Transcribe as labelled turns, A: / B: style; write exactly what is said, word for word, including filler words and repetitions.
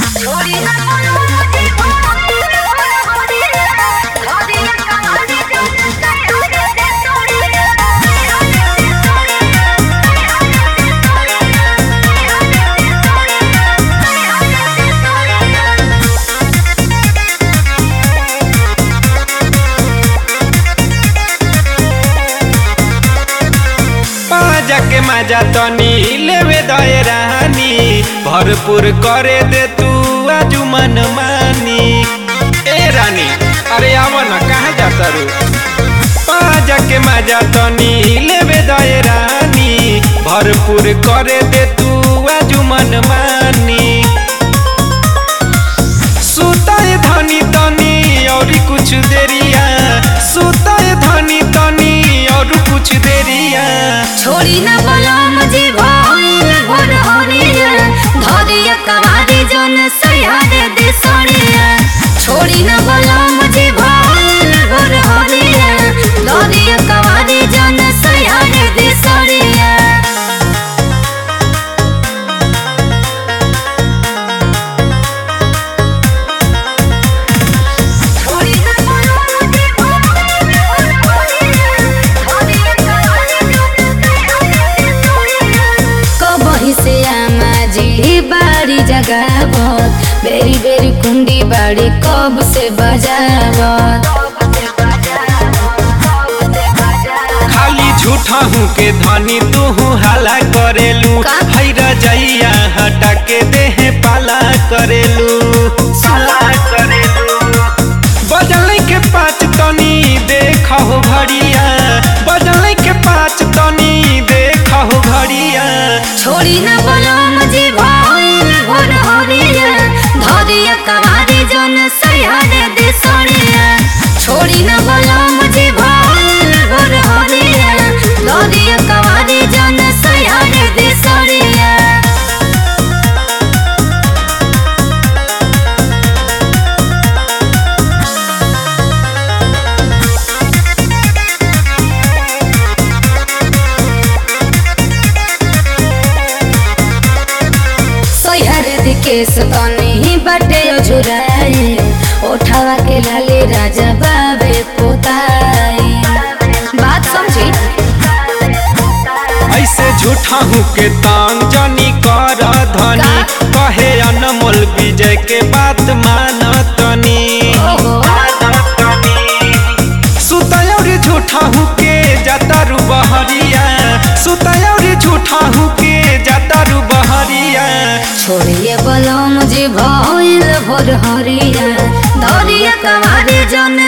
A: के मजा तनी लेवे दए रानी भरपूर करे दे तू आजू मन मानी। ए रानी अरे आवा ना कहाँ जाता रू पाजा के मजा तनी लेवे दए रानी भरपूर करे दे तू आजू मन मानी। सुताए धनी तनी और कुछ देरिया सुताए धनी तनी और कुछ देरिया
B: छोड़ी ना बोलो मुझे भइल भोर होरिया धरिया कवारी जोन सया दे दे सोनिया। छोड़ी ना बोलो मुझे भइल भोर होरिया धरिया कवारी जोन सया दे दे सोनिया। बाड़ी जगावत बेरी बेरी कुंडी बाड़ी कब से बजावत
A: खाली झूठा हूँ के धनी तू हूँ हाला करेलू हई रजैया हटा के देह पाला करेलू साला करेलू बजल के पाँच तनी देखो घड़िया बजल के पाँच तनी देखो घड़िया।
B: छोड़ी ना बोलो मुझे भइल भोर होरिया धरिया कवारी जोन सया दे दे सोनिया। छोड़ी ना बोलो मुझे भइल भोर होरिया धरिया कवारी जोन सया दे दे सोनिया। केस तनी बटे झुराए ओठावा के लाले राजा बाबे पोताई बात समझी।
A: ऐसे झूठा हूँ के तांग जानी कर धनी कहे अनमोल विजय के बात मान तनी। सुतयौरी झूठा हूँ के जाता रू बहरिया सुतयौरी झूठा हूँ के जाता रू बहरिया।
B: छोड़िए बोलो मुझे भइल भोर हरिया धरिया कवारी जोन